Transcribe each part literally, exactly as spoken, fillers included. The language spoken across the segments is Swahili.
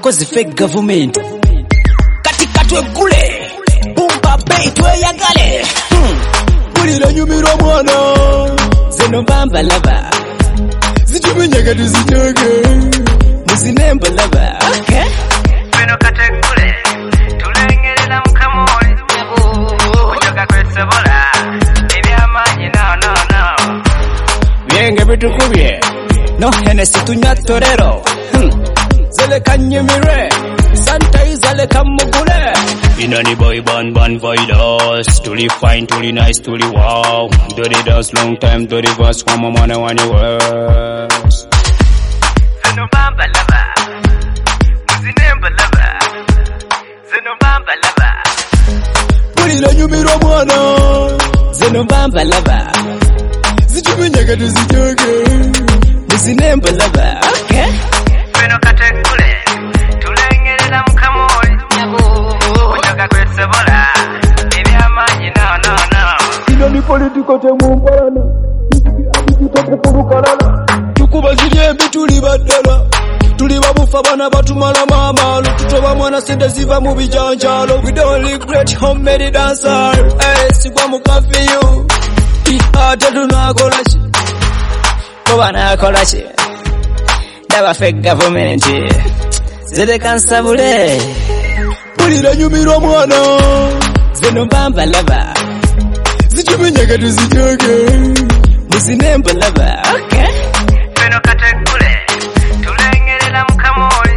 bakozi fake government katika twegule bumba bay tweyagale bulira nyumira mwana zeno bamba lava zijubinyega tuzijoge muzinemba lava okay beno kategule tulengerera mukamoi kujoga kwesebola ebyamanyi no no no byenge bitukubye no Hennessy tunya torero zele kanyemire Santa izale kamugule Inani boy ban ban virus tuli fine tuli nice tuli wow dirty dance long time dirty verse kwa mama na wani worse zeno bamba lava muzinemba lava zeno bamba lava bulira nyumira mwana zeno bamba lava zijubinyega tuzijoge muzinemba lava okay beno kategule tulengerera mukamoi kujoga kwesebola ebyamanyi no no no ino ni politiko temumbalana tukukurukalana tukuba zirye bituli baddala tuli babufa bana batumala mama lututoba mwana sende ziva mu bijanjalo we don't regret homemade dancer eh sigwa mu cafe you ate tunakolachi koba nakolachi daba fake government zede kansabule bulira nyumira mwana zeno bamba lava zijubinyega tuzijoge muzinemba lava okay beno kategule tulengerera mukamoi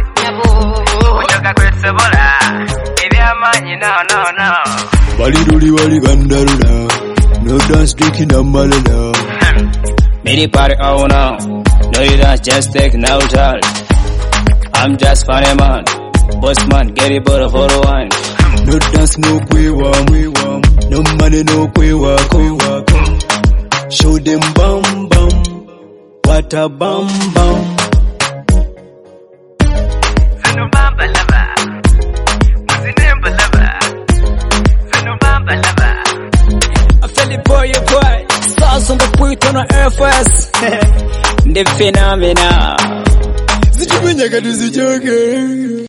kujoga kwesebola ebyamanyi no no no baliruli wali bandalula no dance drinking amalala Mini party oh no no you dance just take no time I'm just funny man boss man get it but for the wine no dance no kwewa no money no kwewa kwewa show them bam bam what a bam bam zeno bamba lava muzinemba lava zeno bamba lava I feel it boy you boy stars on the point on the Air Force the phenomena zijubinyega tuzijoge